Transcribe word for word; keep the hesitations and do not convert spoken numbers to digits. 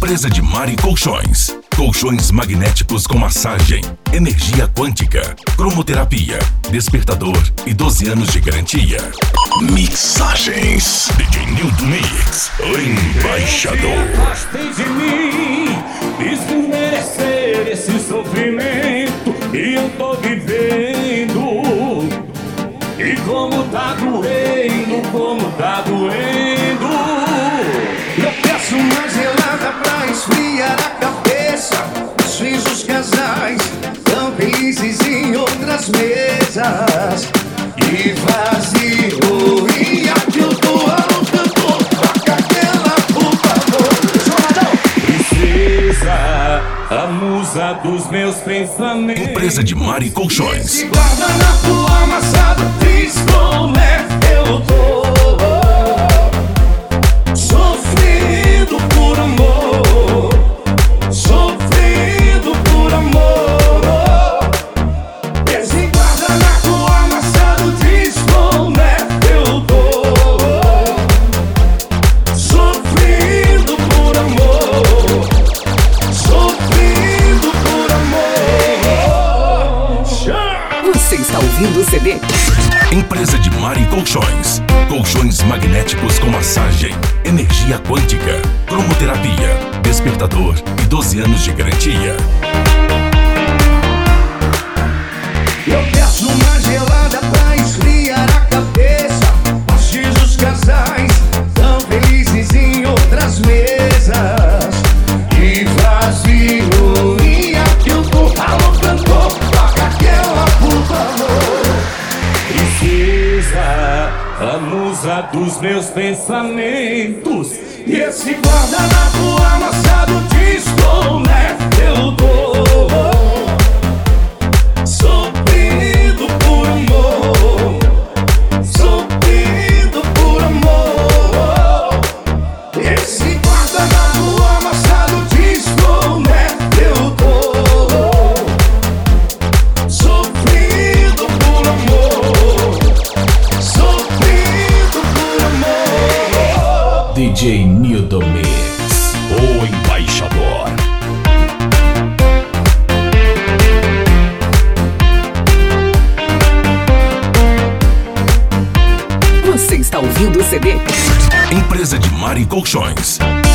Empresa de Mari Colchões. Colchões magnéticos com massagem, energia quântica, cromoterapia, despertador e doze anos de garantia. Mixagens. D J Nildo Mix, o embaixador. Afastem de mim, fiz por merecer esse sofrimento que eu tô vivendo. E como tá doendo, como tá doendo. Eu peço uma gelada pra esfriar a cabeça. Os filhos dos casais tão felizes em outras mesas. E vazio, e aquilo doando tanto. Toca aquela, por favor. Princesa, a musa dos meus pensamentos. Empresa de Mari Colchões. Esse guardanapo amassado, diz como é que eu tô. Sofrendo por amor, sofrendo por amor. Esse guardanapo amassado diz como é que eu tô. Sofrendo por amor, sofrendo por amor. Você está ouvindo o C D? Empresa de Mari Colchões. Colchões magnéticos com massagem, energia quântica, cromoterapia, despertador e doze anos de garantia. Eu peço uma gelada pra esfriar a cabeça. Os dos casais tão felizes em outras mesas. E vazio, e aquilo do alô cantor. Toca aquela, por favor. Princesa, a musa dos meus pensamentos. E esse guardanapo amassado diz como é que eu tô. Sofrendo por amor, sofrendo por amor. Esse guardanapo amassado diz como é que eu tô. Sofrendo por amor, sofrendo por amor. D J Nildo Mix, o embaixador. Você está ouvindo o C D? Empresa de Mari Colchões.